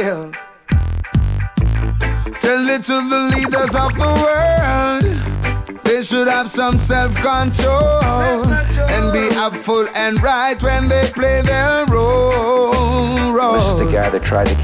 will. Tell it to the leaders of the world. They should have some self-control and be upful and right when they play their role. This is the guy that tried to